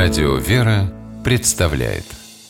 Радио «Вера» представляет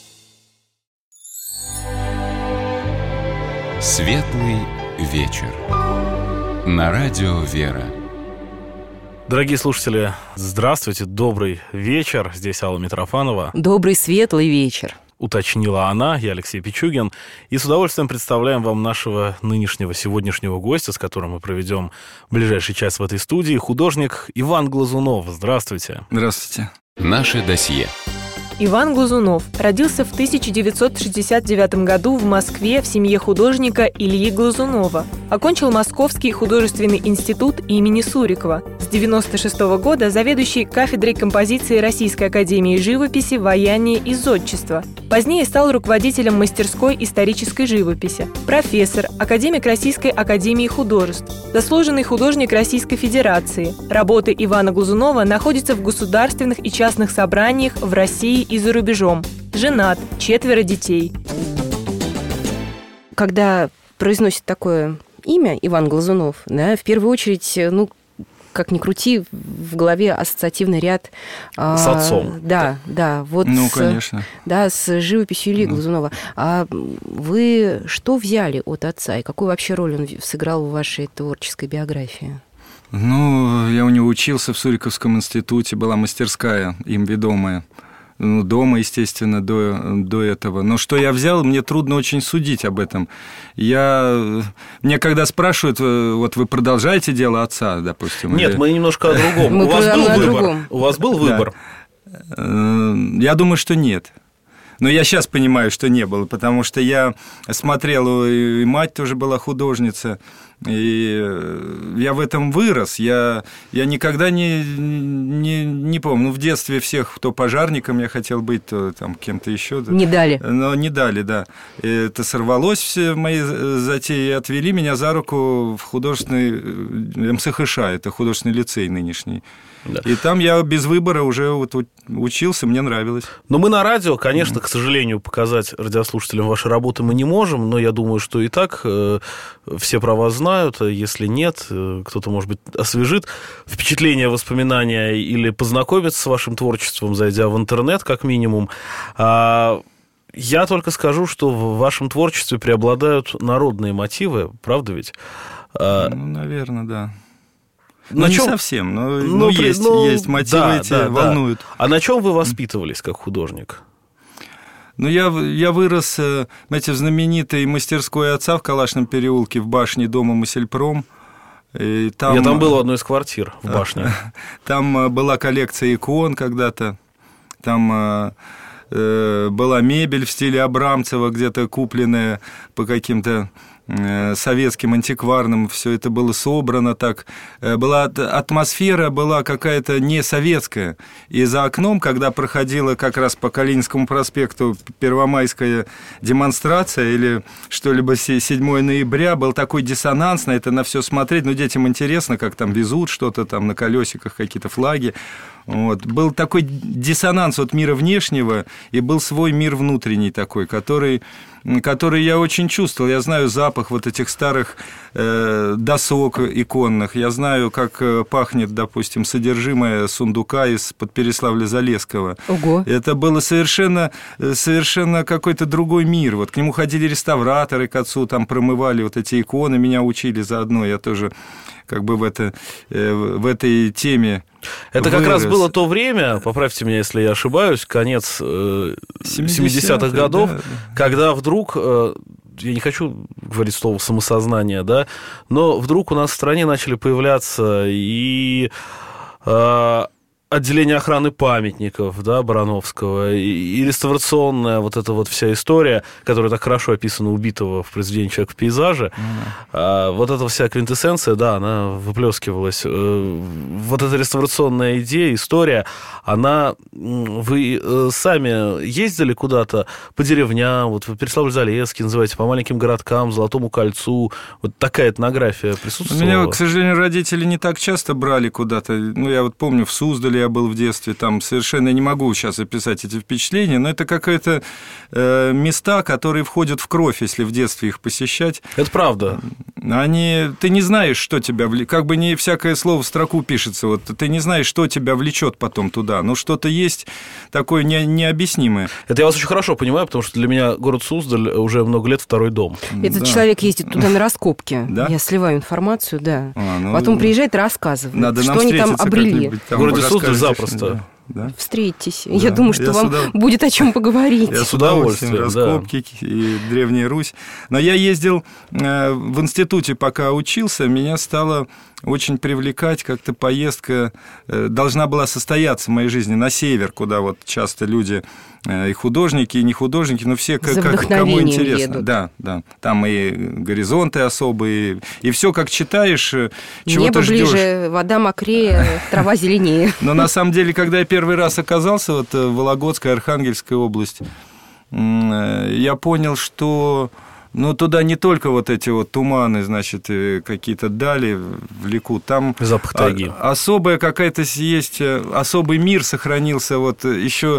Светлый вечер на Радио «Вера». Дорогие слушатели, здравствуйте, добрый вечер. Здесь Алла Митрофанова. Добрый светлый вечер. Уточнила она, я Алексей Пичугин. И с удовольствием представляем вам нашего сегодняшнего гостя, с которым мы проведем ближайший час в этой студии, художник Иван Глазунов. Здравствуйте. Здравствуйте. Наше досье. Иван Глазунов родился в 1969 году в Москве в семье художника Ильи Глазунова. Окончил Московский художественный институт имени Сурикова. С 1996 года заведующий кафедрой композиции Российской академии живописи, ваяния и зодчества. Позднее стал руководителем мастерской исторической живописи. Профессор, академик Российской академии художеств. Заслуженный художник Российской Федерации. Работы Ивана Глазунова находятся в государственных и частных собраниях в России и за рубежом. Женат, 4 детей. Когда произносит такое имя Иван Глазунов, да, в первую очередь, как ни крути, в голове ассоциативный ряд... С отцом. Да. Вот конечно. С живописью Ильи Глазунова. А вы что взяли от отца? И какую вообще роль он сыграл в вашей творческой биографии? Я у него учился в Суриковском институте, была мастерская, им ведомая. Дома, естественно, до этого. Но что я взял, мне трудно очень судить об этом. Мне когда спрашивают, вот вы продолжаете дело отца, допустим? Нет, мы немножко о другом. У вас был выбор? Я думаю, что нет. Но я сейчас понимаю, что не было, потому что я смотрел, и мать тоже была художница, и я в этом вырос. Я никогда не помню. В детстве всех, то пожарником я хотел быть, то там кем-то еще. Не дали. Но не дали, да. И это сорвалось, все мои затеи, и отвели меня за руку в художественный МСХШ, это художественный лицей нынешний. Да. И там я без выбора уже учился, мне нравилось. Но мы на радио, конечно, к сожалению, показать радиослушателям ваши работы мы не можем, но я думаю, что и так все про вас знают. Если нет, кто-то, может быть, освежит впечатления, воспоминания или познакомится с вашим творчеством, зайдя в интернет, как минимум. Я только скажу, что в вашем творчестве преобладают народные мотивы, правда ведь? Наверное, да. Не совсем, но есть мотивы, волнуют. А на чем вы воспитывались как художник? Я вырос, в знаменитой мастерской отца в Калашном переулке в башне дома Масельпром. Я там был в одной из квартир в башне. Там была коллекция икон когда-то, там была мебель в стиле Абрамцева, где-то купленная по каким-то советским, антикварным, все это было собрано так. Была атмосфера, была какая-то не советская. И за окном, когда проходила как раз по Калининскому проспекту первомайская демонстрация или что-либо 7 ноября, был такой диссонанс, на это на все смотреть. Детям интересно, как там везут что-то, там на колесиках какие-то флаги. Был такой диссонанс от мира внешнего, и был свой мир внутренний такой, который я очень чувствовал. Я знаю запах вот этих старых досок иконных, я знаю, как пахнет, допустим, содержимое сундука из-под Переславля-Залесского. Ого. Это было совершенно какой-то другой мир. К нему ходили реставраторы к отцу, там промывали вот эти иконы, меня учили заодно, я тоже в этой теме. Это как раз было то время, поправьте меня, если я ошибаюсь, конец 70-х годов, да. Когда вдруг, я не хочу говорить слово самосознание, да, но вдруг у нас в стране начали появляться и отделение охраны памятников, да, Барановского, и реставрационная вот эта вот вся история, которая так хорошо описана у Битова в произведении «Человек в пейзаже», вот эта вся квинтэссенция, да, она выплескивалась. Вот эта реставрационная идея, история, вы сами ездили куда-то по деревням, вот в Переславль-Залесский, называете, по маленьким городкам, Золотому кольцу, вот такая этнография присутствовала? Меня, к сожалению, родители не так часто брали куда-то. Я помню, в Суздале я я был в детстве, там совершенно не могу сейчас описать эти впечатления, но это какие-то места, которые входят в кровь, если в детстве их посещать. Это правда. Ты не знаешь, что тебя влечет, как бы не всякое слово в строку пишется, вот ты не знаешь, что тебя влечет потом туда, но что-то есть такое необъяснимое. Это я вас очень хорошо понимаю, потому что для меня город Суздаль уже много лет второй дом. Этот Да. человек ездит туда на раскопки. Да? Я сливаю информацию, да. Ну, Потом приезжает и рассказывает, надо нам что они там встретиться обрели. как-нибудь, там В городе Суздаль расскажете, запросто. Да. Встретитесь. Да. Я думаю, что Я вам сюда- будет о чем поговорить. Я с удовольствием, раскопки и Древняя Русь. Но я ездил в институте, пока учился, меня стало очень привлекать как-то поездка, должна была состояться в моей жизни на север, куда вот часто люди, и художники, и не художники, но все, За кому вдохновением интересно. едут. Да. Там и горизонты особые, и все как читаешь, чего-то Небо ждешь. ближе, вода мокрее, трава зеленее. Но на самом деле, когда я первый раз оказался вот в Вологодской, Архангельской области, я понял, что туда не только вот эти вот туманы, значит, какие-то дали влекут, там Запах тайги. особая какая-то есть, особый мир сохранился вот еще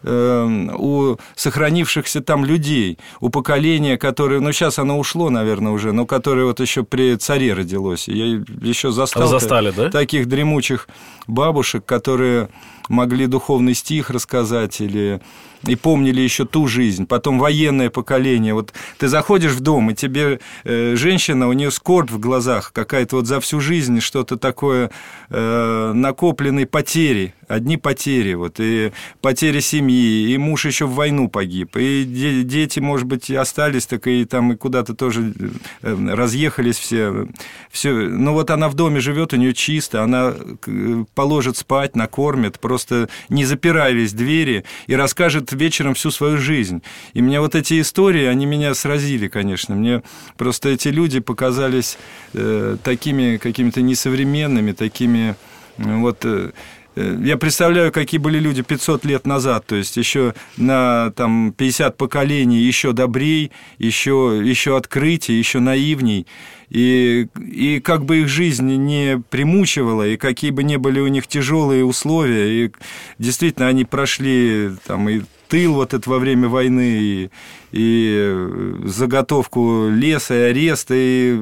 у сохранившихся там людей, у поколения, которое, сейчас оно ушло, наверное, уже, но которое вот еще при царе родилось. Я еще застал застали, да? таких дремучих бабушек, которые могли духовный стих рассказать и помнили еще ту жизнь. Потом военное поколение. Вот ты заходишь в дом, и тебе женщина, у нее скорбь в глазах, какая-то вот за всю жизнь что-то такое, накопленные потери, одни потери, вот, и потери семьи, и муж еще в войну погиб, и дети, может быть, остались, так и там и куда-то тоже разъехались все. Но вот она в доме живет, у нее чисто, она положит спать, накормит, просто не запирались двери, и расскажет вечером всю свою жизнь. И мне вот эти истории, они меня сразили, конечно. Мне просто эти люди показались такими какими-то несовременными, такими вот... Я представляю, какие были люди 500 лет назад, то есть еще на 50 поколений еще добрей, еще открытий, еще наивней. И как бы их жизнь не примучивала, и какие бы ни были у них тяжелые условия, и действительно они прошли и тыл вот это во время войны, и заготовку леса, и арест, и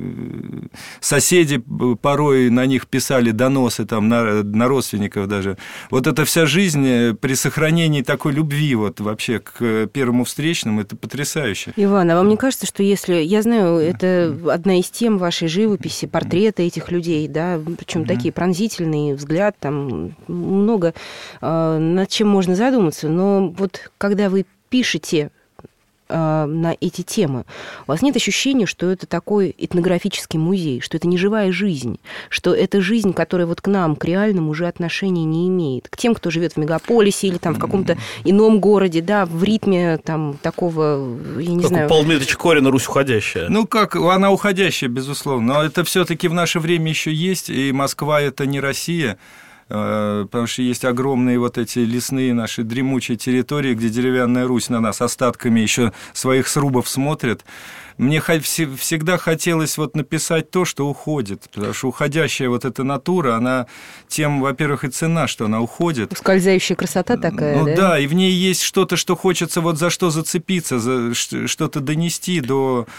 соседи порой на них писали доносы на родственников даже. Вот эта вся жизнь при сохранении такой любви вот вообще к первому встречному, это потрясающе. Иван, а вам не кажется, что если... Я знаю, это одна из тем вашей живописи, портреты этих людей, да, причем такие пронзительные, взгляд, там много над чем можно задуматься, но вот когда вы пишете на эти темы, у вас нет ощущения, что это такой этнографический музей, что это не живая жизнь, что это жизнь, которая вот к нам, к реальному уже отношения не имеет, к тем, кто живет в мегаполисе или в каком-то ином городе, да, в ритме такого, я не знаю... Павел Дмитриевич Корин, Русь уходящая. Она уходящая, безусловно, но это все-таки в наше время еще есть, и Москва – это не Россия, потому что есть огромные вот эти лесные наши дремучие территории, где деревянная Русь на нас остатками еще своих срубов смотрит. Мне всегда хотелось вот написать то, что уходит, потому что уходящая вот эта натура, она тем, во-первых, и ценна, что она уходит. Скользящая красота такая, да? Да, и в ней есть что-то, что хочется вот за что зацепиться, что-то донести до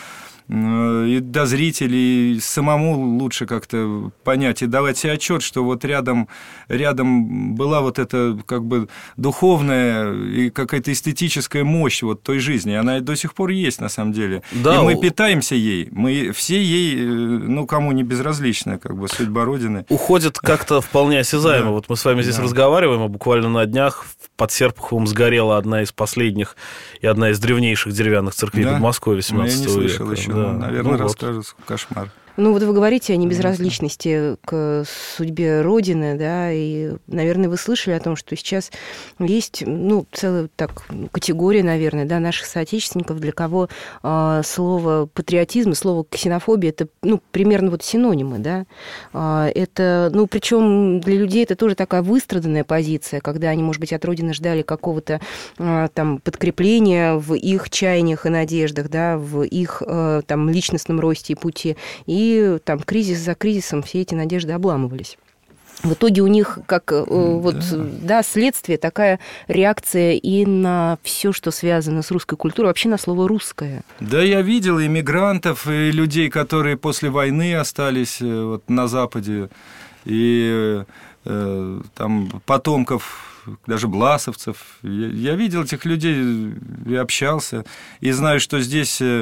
зрителей, самому лучше как-то понять и давать себе отчет, что вот рядом была вот эта как бы духовная и какая-то эстетическая мощь вот той жизни. Она до сих пор есть на самом деле. Да, и мы питаемся ей. Мы все ей, кому не безразлична как бы судьба Родины. Уходит как-то вполне осязаемо. Да. Вот мы с вами здесь разговариваем, а буквально на днях под Серпуховым сгорела одна из последних и одна из древнейших деревянных церквей Подмосковья 17 века. Я не слышал еще. Да. Наверное, расскажут кошмар. Вот вы говорите о небезразличности к судьбе Родины, да, и, наверное, вы слышали о том, что сейчас есть, целая категория, наверное, да, наших соотечественников, для кого слово патриотизм и слово ксенофобия – это, примерно вот синонимы, да. Это, причем для людей это тоже такая выстраданная позиция, когда они, может быть, от Родины ждали какого-то подкрепления в их чаяниях и надеждах, да, в их личностном росте и пути, и кризис за кризисом все эти надежды обламывались. в итоге у них как следствие, такая реакция и на все, что связано с русской культурой, вообще на слово «русское». Да, я видел иммигрантов, и людей, которые после войны остались на Западе, и там потомков даже власовцев. Я видел этих людей и общался, и знаю, что здесь я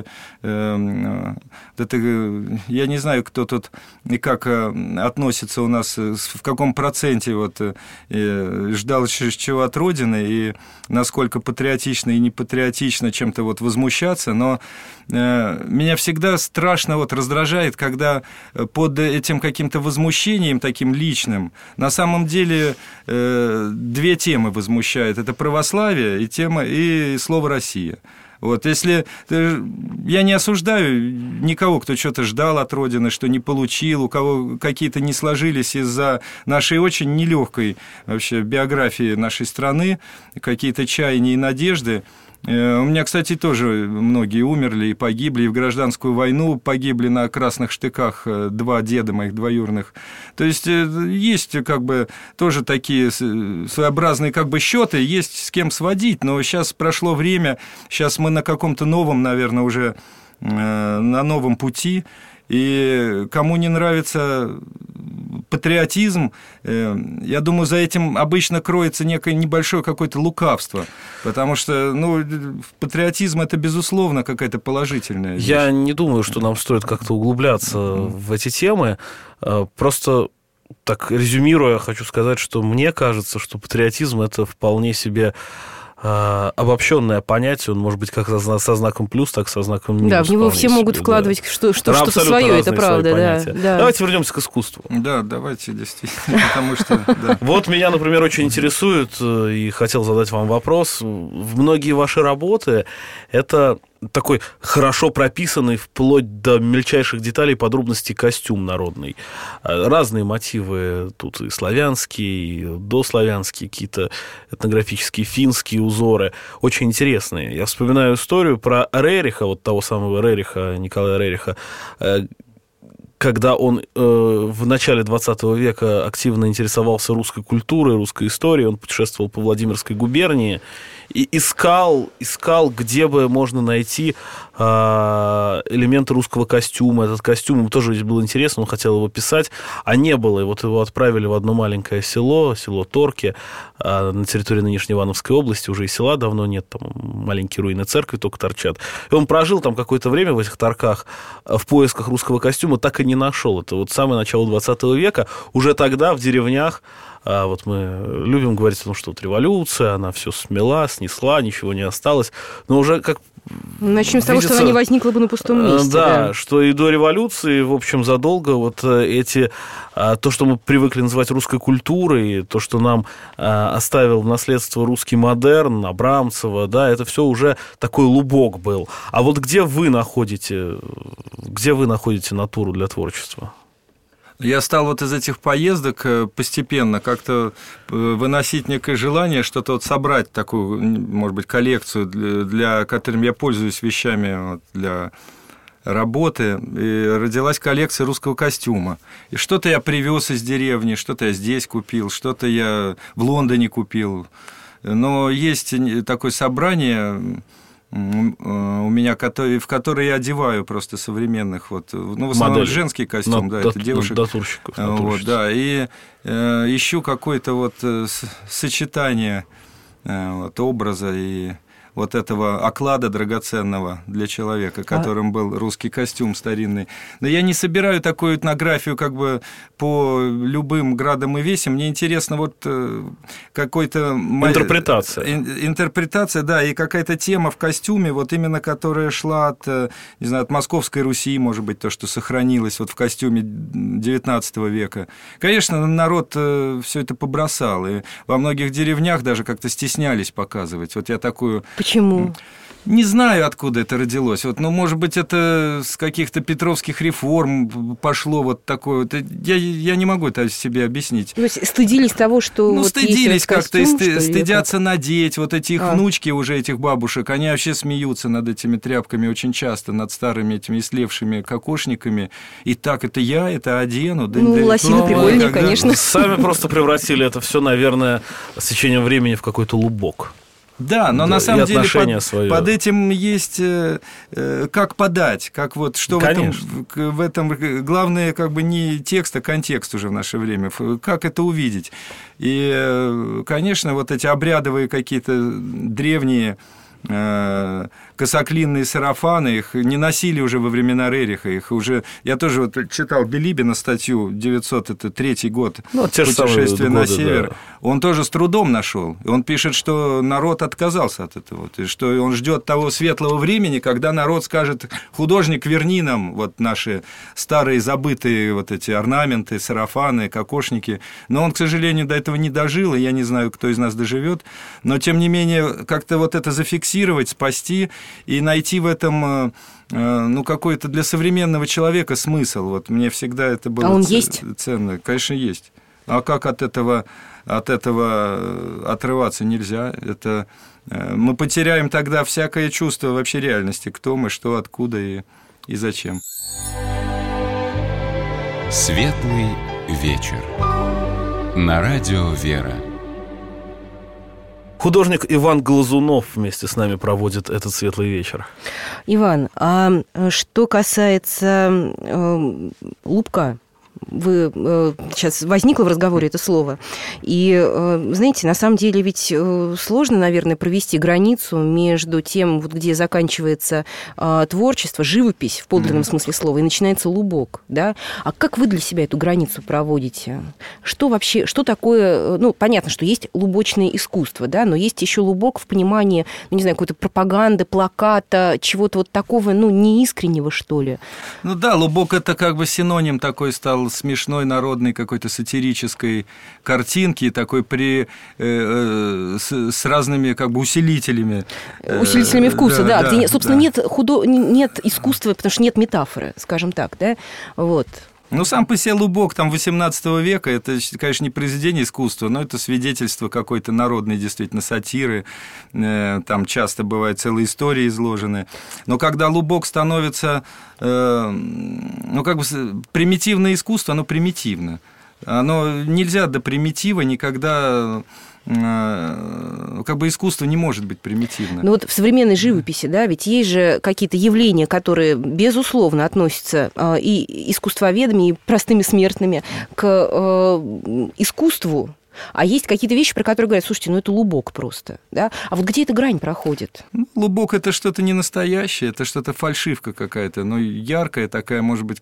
не знаю, кто тут и как относится у нас, в каком проценте ждал чего от Родины, и насколько патриотично и непатриотично чем-то возмущаться, но меня всегда страшно раздражает, когда под этим каким-то возмущением таким личным на самом деле две темы возмущают. Это православие и слово «Россия». Если я не осуждаю никого, кто что-то ждал от Родины, что не получил, у кого какие-то не сложились из-за нашей очень нелегкой вообще биографии нашей страны, какие-то чаяния и надежды. У меня, кстати, тоже многие умерли и погибли, и в гражданскую войну погибли на красных штыках два деда моих двоюродных. То есть есть тоже такие своеобразные счеты, есть с кем сводить, но сейчас прошло время, сейчас мы на каком-то новом, наверное, уже на новом пути, и кому не нравится патриотизм, я думаю, за этим обычно кроется некое небольшое какое-то лукавство, потому что патриотизм – это, безусловно, какая-то положительная вещь. Я не думаю, что нам стоит как-то углубляться в эти темы, просто так резюмируя, хочу сказать, что мне кажется, что патриотизм – это вполне себе обобщенное понятие, он может быть как со знаком плюс, так и со знаком минус. Да, в него все могут вкладывать что-то свое, это правда. Да. Давайте вернемся к искусству. Да, давайте, действительно, потому что... Вот меня, например, очень интересует, и хотел задать вам вопрос, многие ваши работы – это такой хорошо прописанный вплоть до мельчайших деталей подробностей костюм народный. Разные мотивы, тут и славянские, и дославянские, какие-то этнографические, финские узоры. Очень интересные. Я вспоминаю историю про Рериха, того самого Рериха, Николая Рериха, когда он в начале 20 века активно интересовался русской культурой, русской историей, он путешествовал по Владимирской губернии и искал, где бы можно найти элементы русского костюма. Этот костюм ему тоже было интересно, он хотел его писать, а не было. И его отправили в одно маленькое село Торки, на территории нынешней Ивановской области. Уже и села давно нет, там маленькие руины церкви только торчат. И он прожил там какое-то время в этих Торках в поисках русского костюма, так и не нашел. Это самое начало 20 века. Уже тогда в деревнях, мы любим говорить о том, что революция, она все смела, снесла, ничего не осталось. Но уже как... Начнем с того, что она не возникла бы на пустом месте. Да, что и до революции, в общем, задолго то, что мы привыкли называть русской культурой, то, что нам оставил в наследство русский модерн, Абрамцева, да, это все уже такой лубок был. А где вы находите натуру для творчества? Я стал из этих поездок постепенно как-то выносить некое желание что-то собрать такую, может быть, коллекцию, для которым я пользуюсь вещами для работы. И родилась коллекция русского костюма. И что-то я привез из деревни, что-то я здесь купил, что-то я в Лондоне купил. Но есть такое собрание у меня, в который я одеваю просто современных, в основном модели. Женский костюм, это девушек. Натурщиков. Да, и ищу какое-то сочетание образа и этого оклада драгоценного для человека, которым был русский костюм старинный. Но я не собираю такую этнографию по любым градам и весям. Мне интересно какой-то... Интерпретация, да, и какая-то тема в костюме, именно которая шла от Московской Руси, может быть, то, что сохранилось в костюме XIX века. Конечно, народ все это побросал, и во многих деревнях даже как-то стеснялись показывать. Я такую... Почему? Не знаю, откуда это родилось. Вот, ну, может быть, это с каких-то петровских реформ пошло вот такое. Вот. Я не могу это себе объяснить. То есть стыдились того, что ну, вот стыдились есть как-то, костюм, стыдятся надеть. Вот эти их внучки уже, этих бабушек, они вообще смеются над этими тряпками очень часто, над старыми этими истлевшими кокошниками. И так, это одену. Ну, лосины прикольные, конечно. Сами просто превратили это все, наверное, с течением времени в какой-то лубок. Да, но на самом деле под этим есть как подать, как вот что в этом главное как бы не текст, а контекст уже в наше время, как это увидеть. И, конечно, вот эти обрядовые какие-то древние косоклинные сарафаны, их не носили уже во времена Рериха, их уже... Я тоже вот читал Билибина статью, 903 год, «Путешествие на север». Да. Он тоже с трудом нашел. Он пишет, что народ отказался от этого, и что он ждет того светлого времени, когда народ скажет: художник, верни нам вот наши старые забытые вот эти орнаменты, сарафаны, кокошники. Но он, к сожалению, до этого не дожил, и я не знаю, кто из нас доживет. Но, тем не менее, как-то вот это зафиксировать, спасти и найти в этом, ну, какой-то для современного человека смысл. Вот мне всегда это было ценно. Конечно, есть. А как от этого отрываться нельзя? Это мы потеряем тогда всякое чувство вообще реальности, кто мы, что, откуда и зачем. Светлый вечер. На радио «Вера». Художник Иван Глазунов вместе с нами проводит этот светлый вечер. Иван, а что касается лубка, сейчас возникло в разговоре это слово. И, знаете, на самом деле ведь сложно, наверное, провести границу между тем, вот где заканчивается творчество, живопись в подлинном смысле слова, и начинается лубок, да? А как вы для себя эту границу проводите? Что вообще, что такое... Ну, понятно, что есть лубочное искусство, да, но есть еще лубок в понимании, ну, не знаю, какой-то пропаганды, плаката, чего-то вот такого, ну, неискреннего, что ли? Ну да, лубок – это как бы синоним такой стал смешной народной какой-то сатирической картинки, такой с разными как бы усилителями. Усилителями вкуса, да. Где, собственно, нет искусства, потому что нет метафоры, скажем так, да, вот. Ну, сам по себе лубок там 18 века, это, конечно, не произведение искусства, но это свидетельство какой-то народной действительно сатиры, там часто бывают целые истории изложены. Но когда лубок становится, ну, как бы примитивное искусство, оно примитивно. Оно нельзя до примитива никогда... Как бы искусство не может быть примитивно. Ну вот в современной живописи, да, ведь есть же какие-то явления, которые, безусловно, относятся и искусствоведами, и простыми смертными к искусству, а есть какие-то вещи, про которые говорят: слушайте, ну это лубок просто, да? А вот где эта грань проходит? Лубок – это что-то не настоящее, это что-то фальшивка какая-то, но яркая такая, может быть,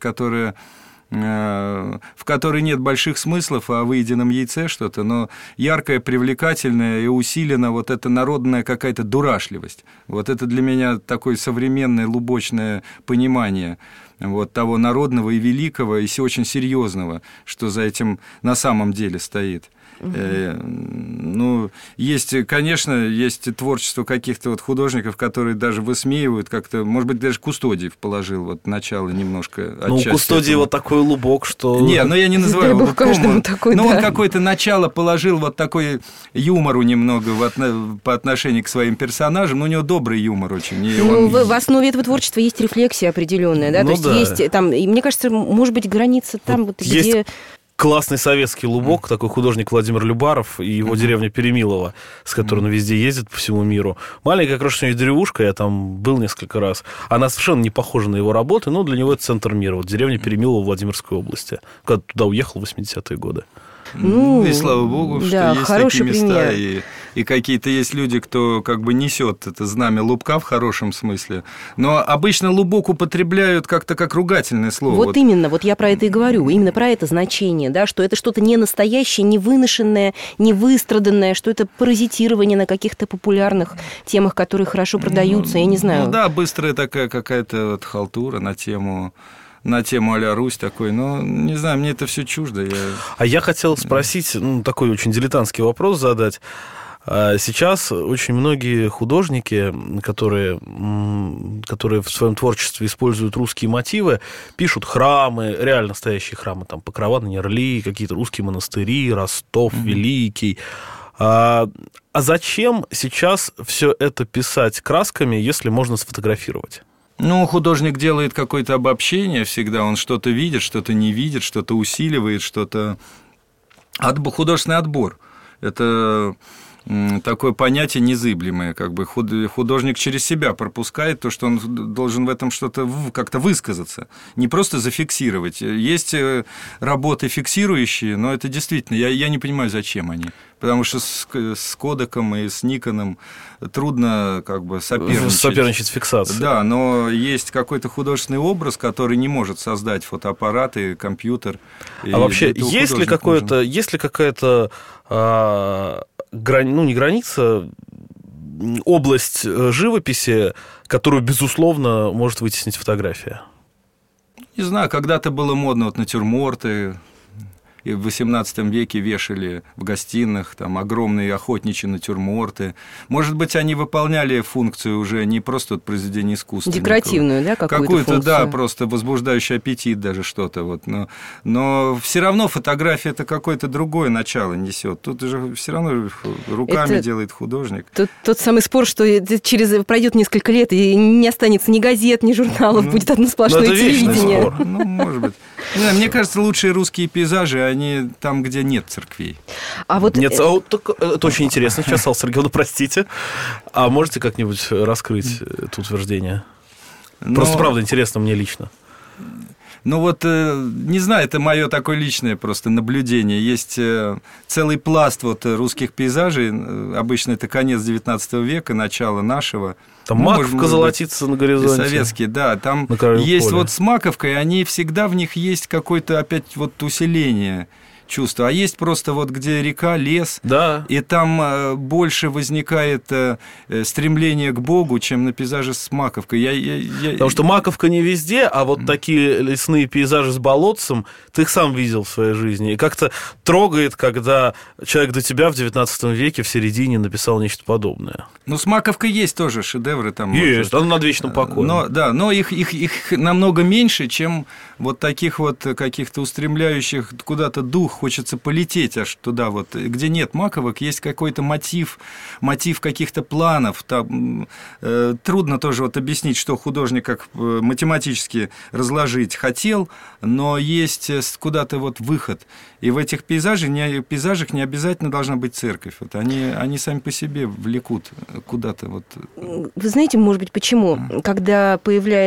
в которой нет больших смыслов, а о выеденном яйце что-то, но яркое, привлекательное и усиленно вот эта народная какая-то дурашливость. Вот это для меня такое современное лубочное понимание вот того народного и великого, и очень серьезного, что за этим на самом деле стоит. Ну, есть, конечно, есть творчество каких-то вот художников, которые даже высмеивают как-то, может быть, даже Кустодиев положил вот начало немножко. Ну, у Кустодиева вот такой лубок, что... Не, ну я не называю лубком, такой, но да. Он какое-то начало положил, вот такой юмору немного по отношению к своим персонажам, но у него добрый юмор очень. Ну, в основе этого творчества есть рефлексия определенная, да, ну, то есть есть там, и мне кажется, может быть, граница там вот где... Классный советский лубок, такой художник Владимир Любаров и его деревня Перемилово, с которой он везде ездит по всему миру. Маленькая крошечная деревушка, я там был несколько раз. Она совершенно не похожа на его работы, но для него это центр мира. Вот деревня Перемилово в Владимирской области, когда туда уехал в 80-е годы. Ну, и слава богу, да, что есть такие места, и какие-то есть люди, кто как бы несет это знамя лубка в хорошем смысле. Но обычно лубок употребляют как-то как ругательное слово. Вот именно, вот я про это и говорю, именно про это значение, да, что это что-то не настоящее, не выношенное, не выстраданное, что это паразитирование на каких-то популярных темах, которые хорошо продаются, я не знаю. Ну да, быстрая такая какая-то вот халтура на тему а-ля Русь такой, но, не знаю, мне это все чуждо. А я хотел спросить, такой очень дилетантский вопрос задать. Сейчас очень многие художники, которые в своем творчестве используют русские мотивы, пишут храмы, реально настоящие храмы, там Покрова на Нерли, какие-то русские монастыри, Ростов Великий. А зачем сейчас все это писать красками, если можно сфотографировать? Ну, художник делает какое-то обобщение всегда, он что-то видит, что-то не видит, что-то усиливает, что-то... Художественный отбор – это такое понятие незыблемое, как бы художник через себя пропускает то, что он должен в этом что-то как-то высказаться, не просто зафиксировать. Есть работы фиксирующие, но это действительно, я не понимаю, зачем они, потому что с Кодаком и с Никоном трудно как бы соперничать с фиксацией. Да, но есть какой-то художественный образ, который не может создать фотоаппарат и компьютер. А вообще, есть ли какая-то не граница, область живописи, которую, безусловно, может вытеснить фотография? Не знаю, когда-то было модно натюрморты, и в XVIII веке вешали в гостиных там огромные охотничьи натюрморты. Может быть, они выполняли функцию уже не просто произведения искусства. Декоративную, да, какую-то функцию? Да, просто возбуждающий аппетит даже что-то. Вот. Но все равно фотография – это какое-то другое начало несет. Тут же все равно руками делает художник. Тот самый спор, что пройдет несколько лет, и не останется ни газет, ни журналов, будет одно сплошное телевидение. Спор. Может быть. Мне кажется, лучшие русские пейзажи, они там, где нет церквей. Это очень интересно сейчас, Алла Сергеевна, простите. А можете как-нибудь раскрыть это утверждение? Просто, правда, интересно мне лично. Ну вот, не знаю, это мое такое личное просто наблюдение. Есть целый пласт вот русских пейзажей, обычно это конец XIX века, начало нашего. Там маковка золотится на горизонте. Советские, да, там есть вот с маковкой, они всегда в них есть какое-то опять вот усиление чувства. А есть просто вот где река, лес, да. И там больше возникает стремление к Богу, чем на пейзаже с маковкой. Потому что маковка не везде, а вот такие лесные пейзажи с болотцем, ты их сам видел в своей жизни. И как-то трогает, когда человек до тебя в XIX веке в середине написал нечто подобное. Ну, с маковкой есть тоже шедевры. Там есть, вот, она над вечным покоем. Но их намного меньше, чем вот таких вот каких-то устремляющих куда-то дух, хочется полететь аж туда вот, где нет маковок, есть какой-то мотив каких-то планов. Там, трудно тоже вот объяснить, что художник как математически разложить хотел, но есть куда-то вот выход. И в этих пейзажах не обязательно должна быть церковь. Вот они сами по себе влекут куда-то. Вот. Вы знаете, может быть, почему? Когда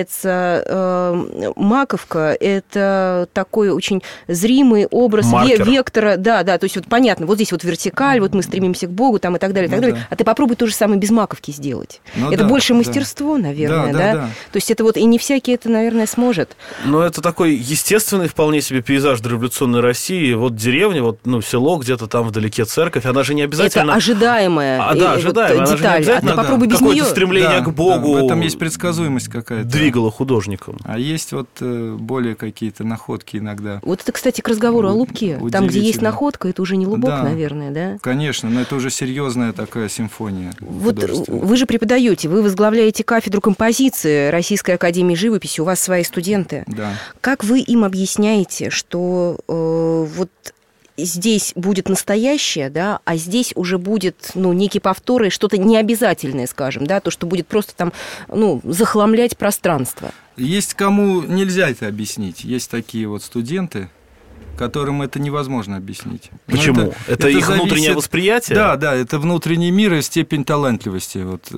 появляется маковка, это такой очень зримый образ вектора. Да, то есть вот понятно, вот здесь вот вертикаль, вот мы стремимся к Богу там, и так далее, и так далее. Да. А ты попробуй то же самое без маковки сделать. Это больше мастерство, наверное, да? То есть это вот, и не всякий это, наверное, сможет. Но это такой естественный вполне себе пейзаж дореволюционной России. Вот деревня, вот, село, где-то там вдалеке церковь, она же не обязательно... Это ожидаемая ожидаемая. Вот деталь. А ты попробуй без нее. Какое-то стремление к Богу. В этом есть предсказуемость какая-то. Двигало художником. А есть вот более какие-то находки иногда. Вот это, кстати, к разговору о лубке. Там, где есть находка, это уже не лубок, наверное, да? Конечно, но это уже серьезная такая симфония. Вот вы же преподаете, вы возглавляете кафедру композиции Российской академии живописи, у вас свои студенты. Да. Как вы им объясняете, что вот здесь будет настоящее, да, а здесь уже будет, некий повтор и что-то необязательное, скажем, да, то, что будет просто там, захламлять пространство? Есть кому нельзя это объяснить. Есть такие вот студенты, которым это невозможно объяснить. Почему? Это их внутреннее восприятие? Да, это внутренний мир и степень талантливости. Вот.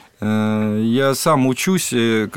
Я сам учусь,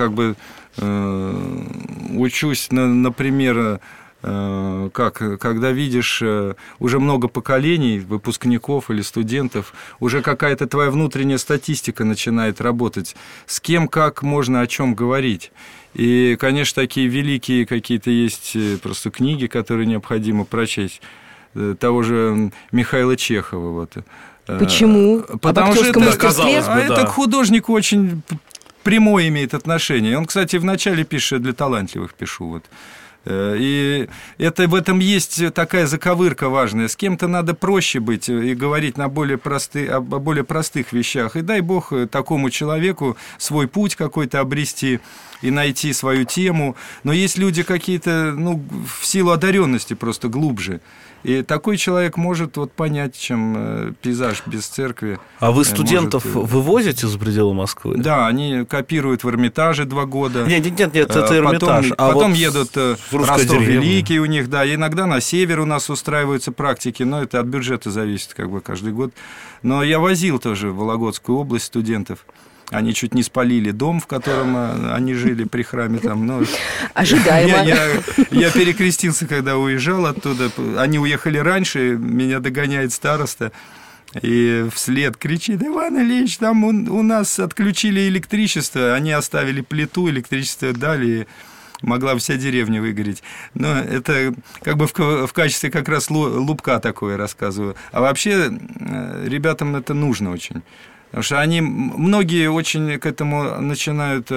учусь, например, когда видишь уже много поколений выпускников или студентов, уже какая-то твоя внутренняя статистика начинает работать. С кем, как можно о чем говорить. И, конечно, такие великие какие-то есть просто книги, которые необходимо прочесть. Того же Михаила Чехова. Вот. Почему? Потому что это к художнику очень прямое имеет отношение. Он, кстати, вначале пишет, для талантливых пишу. Вот. И в этом есть такая заковырка важная. С кем-то надо проще быть и говорить о более простых вещах. И дай бог такому человеку свой путь какой-то обрести и найти свою тему. Но есть люди какие-то, в силу одаренности просто глубже. И такой человек может понять, чем пейзаж без церкви. А вы студентов вывозите за пределы Москвы? Да, они копируют в Эрмитаже 2 года. Нет, это Эрмитаж. Потом едут в Ростов-Великий у них, да. Иногда на север у нас устраиваются практики, но это от бюджета зависит каждый год. Но я возил тоже в Вологодскую область студентов. Они чуть не спалили дом, в котором они жили при храме. Ожидаемо. Я перекрестился, когда уезжал оттуда. Они уехали раньше, меня догоняет староста. И вслед кричит: Иван Ильич, там у нас отключили электричество. Они оставили плиту, электричество дали, и могла вся деревня выгореть. Но это в качестве как раз лупка такое рассказываю. А вообще ребятам это нужно очень. Потому что многие очень к этому начинают,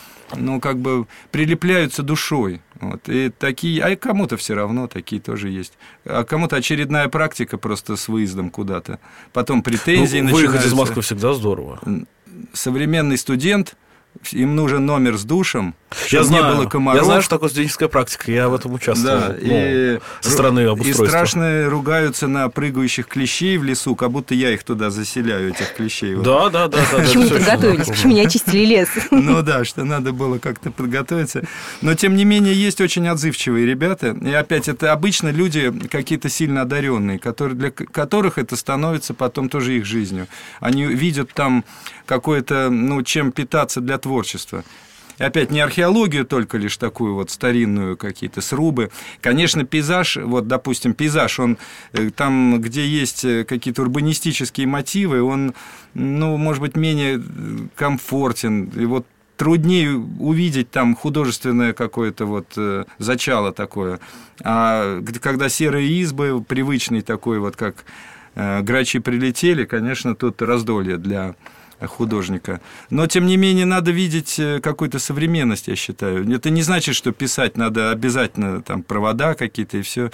прилепляются душой. И такие, а кому-то все равно, такие тоже есть. А кому-то очередная практика просто с выездом куда-то. Потом претензии начинаются. Выехать из Москвы всегда здорово. Современный студент, им нужен номер с душем, чтобы не было комаров. Я знаю, что такое студенческая практика, я в этом участвовал. Да, со стороны обустройства. И страшно ругаются на прыгающих клещей в лесу, как будто я их туда заселяю, этих клещей. Да. Почему не подготовились, почему не очистили лес? Что надо было как-то подготовиться. Но, тем не менее, есть очень отзывчивые ребята. И опять, это обычно люди какие-то сильно одаренные, для которых это становится потом тоже их жизнью. Они видят там какое-то, чем питаться для творчества. И опять не археологию только лишь такую старинную, какие-то срубы. Конечно, пейзаж, допустим, пейзаж, он там, где есть какие-то урбанистические мотивы, он, может быть, менее комфортен. И труднее увидеть там художественное какое-то зачало такое. А когда серые избы, привычный такой как грачи прилетели, конечно, тут раздолье для художника. Но, тем не менее, надо видеть какую-то современность, я считаю. Это не значит, что писать надо обязательно провода какие-то и все.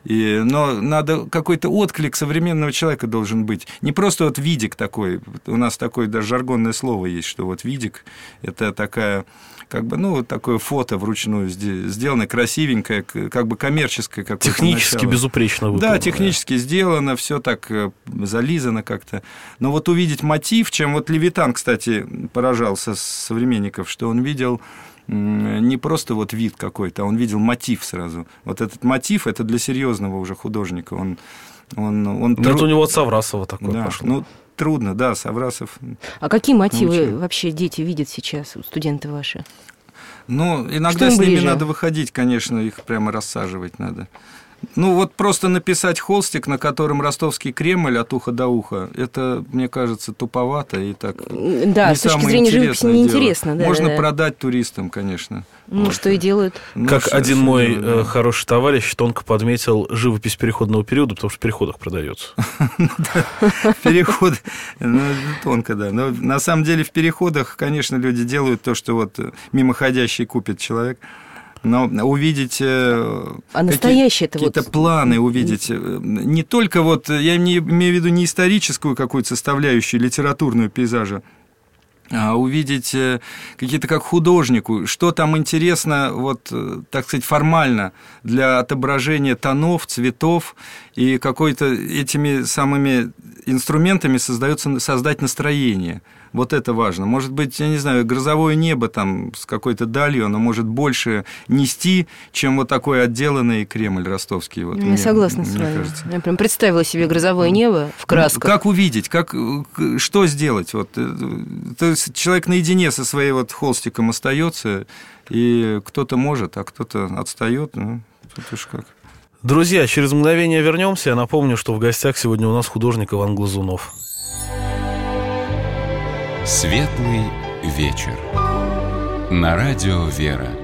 Но надо какой-то отклик современного человека должен быть. Не просто видик такой. У нас такое даже жаргонное слово есть, что видик – это такая... такое фото вручную сделано, красивенькое, коммерческое какое-то технически начало. Безупречно выполнено. Да, технически сделано, все так зализано как-то. Но увидеть мотив, чем Левитан, кстати, поражался современников, что он видел не просто вид какой-то, а он видел мотив сразу. Этот мотив – это для серьезного уже художника. Это у него от Саврасова такое пошло. Трудно, да, Саврасов. А какие мотивы вообще дети видят сейчас, студенты ваши? Иногда с ними надо выходить, конечно, их прямо рассаживать надо. Просто написать холстик, на котором ростовский Кремль от уха до уха, это, мне кажется, туповато и так. Да, с точки зрения живописи неинтересно. Да, можно продать туристам, конечно. Что и делают. Как один мой хороший товарищ тонко подметил, живопись переходного периода, потому что в переходах продается. Переход, тонко, да. Но на самом деле в переходах, конечно, люди делают то, что мимоходящий купит человек. Но увидеть какие-то планы, увидеть не только я имею в виду не историческую какую-то составляющую литературную пейзажа, а увидеть какие-то как художнику, что там интересно, так сказать, формально для отображения тонов, цветов, и какой-то этими самыми инструментами создать настроение. Это важно. Может быть, я не знаю, грозовое небо с какой-то далью, оно может больше нести, чем такой отделанный Кремль ростовский. Я согласна с вами. Кажется. Я прям представила себе грозовое небо в красках. Как увидеть, что сделать? То есть человек наедине со своим холстиком остается, и кто-то может, а кто-то отстает. Тут уж как. Друзья, через мгновение вернемся. Я напомню, что в гостях сегодня у нас художник Иван Глазунов. Светлый вечер. На радио «Вера».